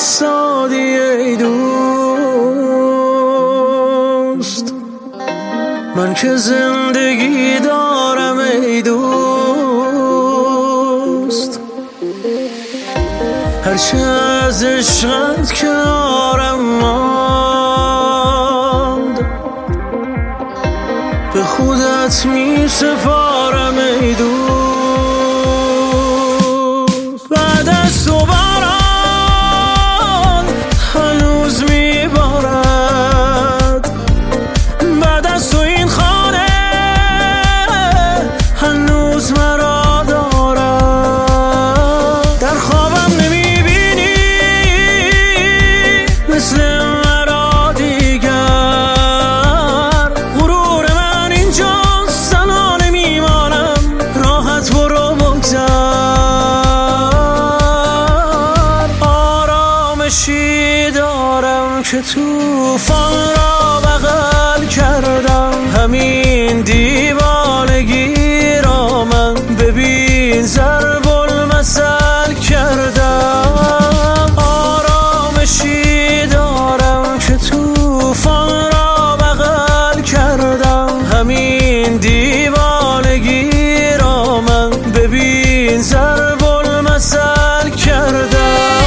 ایستادی ای دوست، من که زندگی دارم ای دوست. هرچه از عشقت کنارم ماند، به خودت می سپارم ای دوست. بعد از تو باران هنوز می بارد، بعد از تو این خانه هنوز مرا دارد. در خوابم نمی بینی مثل مرا دیگر، غرور من اینجاست تنها نمیمانم، راحت برو بگذر. آرامشی دارم که طوفان را بغل کردم، همین دیوانگی را من ببین ضرب المثل کردم. آرامشی دارم که طوفان را بغل کردم، همین دیوانگی را من ببین ضرب المثل کردم.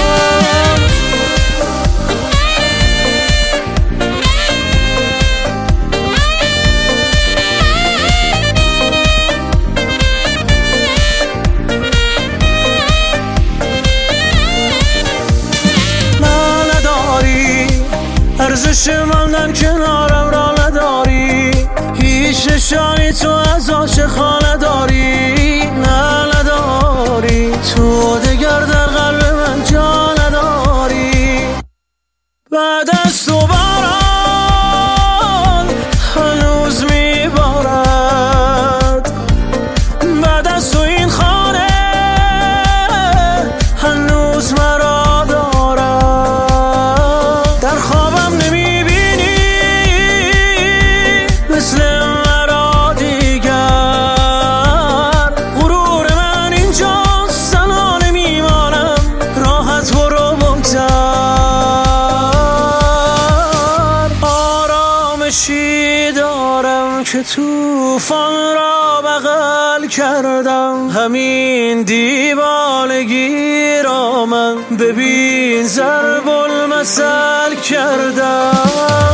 ارزش ماندن کنارم را نداری، هیچ نشانی تو از عاشقان نداری، نداری. تو دگر در قلب من جا نداری. بعد از تو باران هنوز می بارد، بعد از تو این خانه هنوز مرا دارد. در خوابم نمی بینی مثل مرا دیگر، غرور من اینجاست تنها نمیمانم، راحت برو بگذر. آرامشی دارم که طوفان را بغل کردم، همین دیوانگی را من ببین ضرب المثل کردم.